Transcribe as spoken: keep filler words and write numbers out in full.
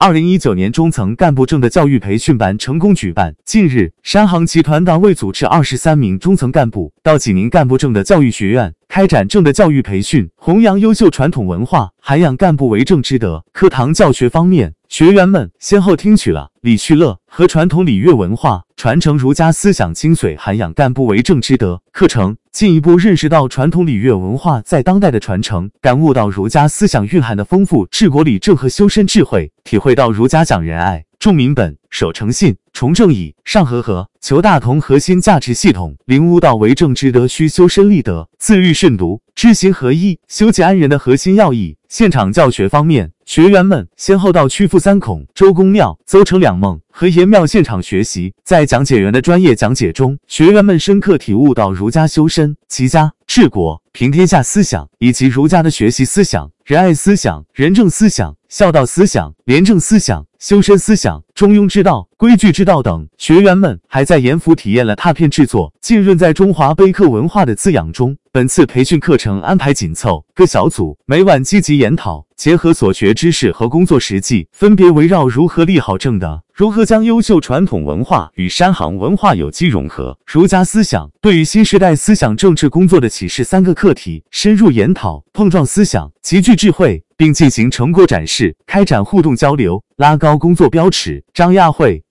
二零一九年中层干部证的教育培训班成功举办。近日，山航集团党委组织二十三名中层干部到济宁干部证的教育学院开展证的教育培训，弘扬优秀传统文化，涵养干部为政之德。课堂教学方面，学员们先后听取了礼趣乐和传统礼乐文化，传承儒家思想精髓，涵养干部为政之德。课程进一步认识到传统礼乐文化在当代的传承，感悟到儒家思想蕴含的丰富治国理政和修身智慧，体会到儒家讲仁爱、重民本、守诚信、崇正义、尚和和、求大同核心价值系统，领悟到为政之德需修身立德、自律慎独、知行合一、修己安人的核心要义。现场教学方面，学员们先后到曲阜三孔、周公庙、邹城两孟和爷庙现场学习。在讲解员的专业讲解中，学员们深刻体悟到儒家修身、齐家、治国、平天下思想，以及儒家的学习思想、仁爱思想、仁政思想、孝道思想、廉政思想、修身思想、中庸之道、规矩之道等。学员们还在严府体验了拓片制作，浸润在中华碑刻文化的滋养中。本次培训课程安排紧凑，各小组每晚积极研讨，结合所学知识和工作实际，分别围绕如何立好正德、如何将优秀传统文化与山航文化有机融合、儒家思想对于新时代思想政治工作的启示三个课题，深入研讨，碰撞思想，集聚智慧，并进行成果展示，开展互动交流，拉高工作标尺。张亚慧。